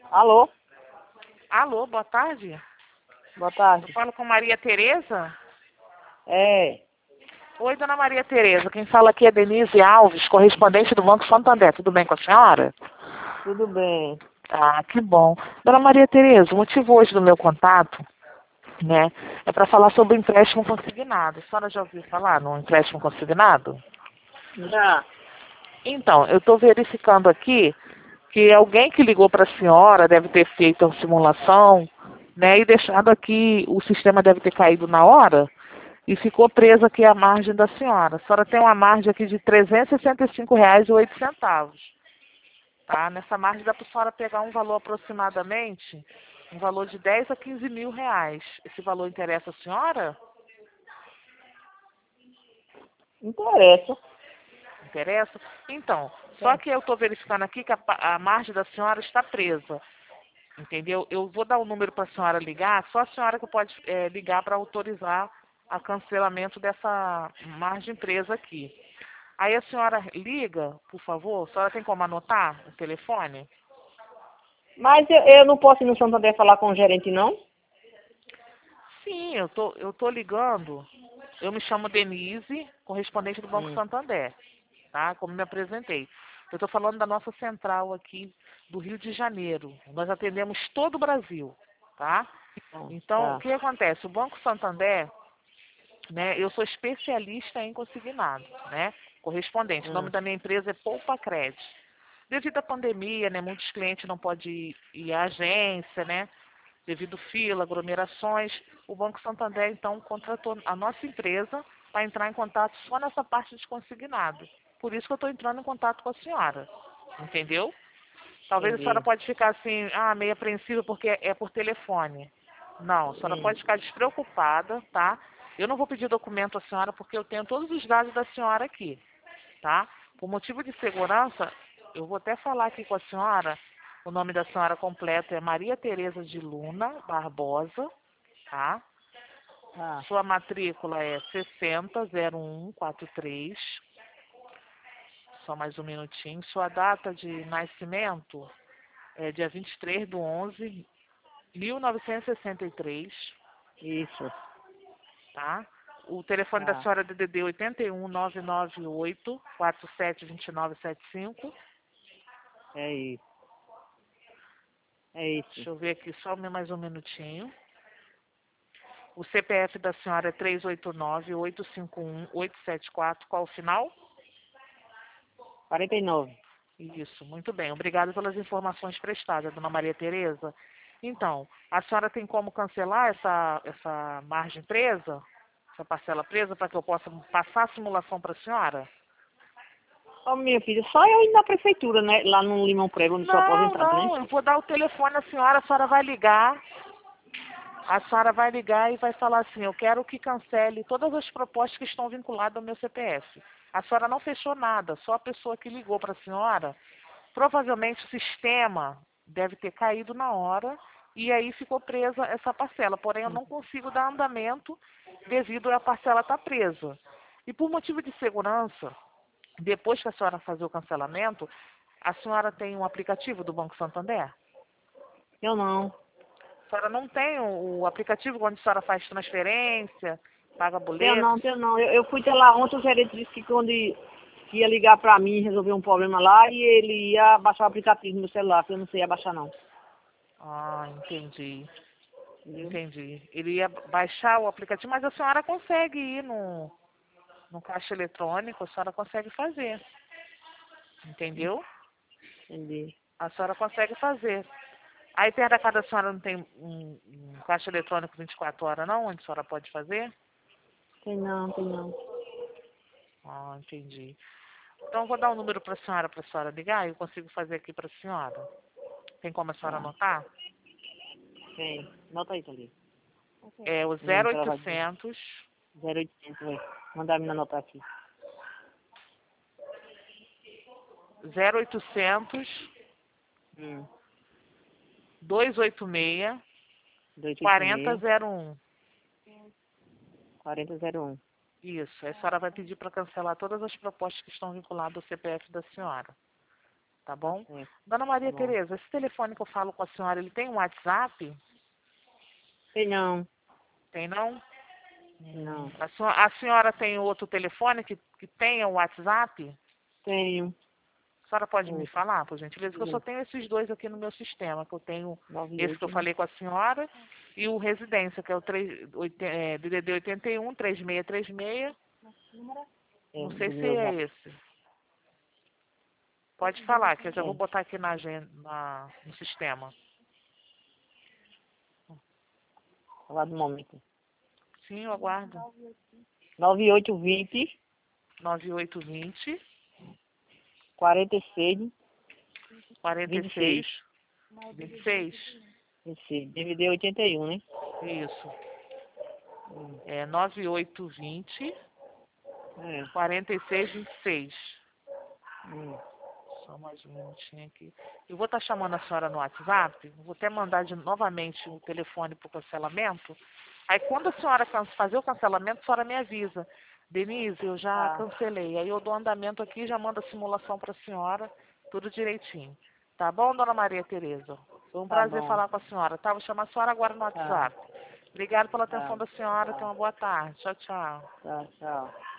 Alô? Alô, boa tarde. Boa Eu tarde. falo com Maria Tereza. É, Oi, dona Maria Tereza. Quem fala aqui é Denise Alves, correspondente do Banco Santander. Tudo bem com a senhora? tudo bem. Ah, que bom. Dona Maria Tereza, o motivo hoje do meu contato, né, é para falar sobre o empréstimo consignado. A senhora já ouviu falar no empréstimo consignado? Já. Então, eu estou verificando aqui que alguém que ligou para a senhora deve ter feito a simulação, né, e deixado aqui, o sistema deve ter caído na hora e ficou presa aqui a margem da senhora. A senhora tem uma margem aqui de R$ 365,08. Tá? Nessa margem dá para a senhora pegar um valor aproximadamente, um valor de 10 a 15 mil reais. Esse valor interessa a senhora? Interessa. Interessa? Então, só É. que eu estou verificando aqui que a margem da senhora está presa. Entendeu? Eu vou dar o número para a senhora ligar, só a senhora que pode ligar para autorizar o cancelamento dessa margem presa aqui. Aí a senhora liga, por favor, a senhora tem como anotar o telefone? Mas eu não posso ir no Santander falar com o gerente, não? Sim, eu tô ligando. Eu me chamo Denise, correspondente do Banco Hum. Santander, tá? Como me apresentei. Eu estou falando da nossa central aqui do Rio de Janeiro. Nós atendemos todo o Brasil, tá? Então, o Tá. que acontece? O Banco Santander, né? Eu sou especialista em consignado, né? Correspondente. O nome Hum. da minha empresa é Poupa Crédito. Devido à pandemia, né? Muitos clientes não podem ir à agência, né? Devido fila, aglomerações, o Banco Santander, então, contratou a nossa empresa para entrar em contato só nessa parte de consignado. Por isso que eu estou entrando em contato com a senhora. Entendeu? Talvez a senhora Entendi. pode ficar assim, meio apreensiva porque é por telefone. Não, a senhora Hum. pode ficar despreocupada, tá? Eu não vou pedir documento à senhora porque eu tenho todos os dados da senhora aqui, tá? Por motivo de segurança, eu vou até falar aqui com a senhora. O nome da senhora completo é Maria Tereza de Luna Barbosa, tá? Tá. Sua matrícula é 600143. Só mais um minutinho. Sua data de nascimento é dia 23/11/1963, Isso. tá? O telefone da Tá. senhora é DDD 81 998 472975. É isso. É isso. Deixa eu ver aqui só mais um minutinho. O CPF da senhora é 389-851-874. Qual o final? 49. Isso, muito bem. Obrigada pelas informações prestadas, dona Maria Tereza. Então, a senhora tem como cancelar essa margem presa? Essa parcela presa para que eu possa passar a simulação para a senhora? Ô, minha filha, só eu ir na prefeitura, né? Lá no Limão Prego, onde sou Não, aposentada, né? não, eu vou dar o telefone à senhora, a senhora vai ligar. A senhora vai ligar e vai falar assim, eu quero que cancele todas as propostas que estão vinculadas ao meu CPF. A senhora não fechou nada, só a pessoa que ligou para a senhora, provavelmente o sistema deve ter caído na hora e aí ficou presa essa parcela. Porém, eu não consigo dar andamento devido à parcela estar presa. E por motivo de segurança, depois que a senhora fazer o cancelamento, a senhora tem um aplicativo do Banco Santander? Eu não. A senhora não tem o aplicativo onde a senhora faz transferência, paga Tenho boletos? não, tenho não. Eu fui até lá ontem, o gerente disse que quando ia ligar pra mim, resolver um problema lá, e ele ia baixar o aplicativo no meu celular, que eu não sei abaixar não. Ah, entendi. Entendeu? Entendi. Ele ia baixar o aplicativo, mas a senhora consegue ir no caixa eletrônico, a senhora consegue fazer. Entendeu? Entendi. A senhora consegue fazer. Aí perto da casa da senhora não tem um caixa eletrônico 24 horas, não? Onde a senhora pode fazer? Tem não, tem não. Ah, entendi. Então, eu vou dar um número para a senhora ligar e eu consigo fazer aqui para a senhora. Tem como a senhora Tá. anotar? Tem. Nota aí, ali. É o O número que ela vai dizer. 0800 0800, vai. Mandar a menina anotar aqui. 0800 Hum. 286 286 4001. 4001. Isso. Aí a senhora vai pedir para cancelar todas as propostas que estão vinculadas ao CPF da senhora. tá bom? É, Dona Maria tá bom. Tereza, esse telefone que eu falo com a senhora, ele tem um WhatsApp? Sei não. Tem não? Não. A senhora tem outro telefone que tenha o WhatsApp? Tenho. A senhora pode me Outro. falar, por gentileza? Que eu só tenho esses dois aqui no meu sistema, que eu tenho esse que eu 98, né? falei com a senhora e o residência, que é o DDD 81 3636. É, Não sei do se meu é irmão. esse. Pode falar, que eu já vou botar aqui no sistema. Falar do momento. Sim, eu aguardo. 9820 9820 46 46 26. 26. Esse DVD 81, né? Isso. É 9820 É. 46 26. Hum. Só mais um minutinho aqui. Eu vou estar chamando a senhora no WhatsApp. Vou até mandar novamente o telefone para o cancelamento. Aí quando a senhora fazer o cancelamento, a senhora me avisa. Denise, eu já Tá. cancelei. Aí eu dou andamento aqui e já mando a simulação para a senhora, tudo direitinho. Tá bom, dona Maria Tereza? Foi um Tá prazer bom. falar com a senhora, tá? Vou chamar a senhora agora no Tá. WhatsApp. Obrigada pela atenção Tá. da senhora. Tenha Tá. uma boa tarde. Tchau, tchau. Tá. Tchau.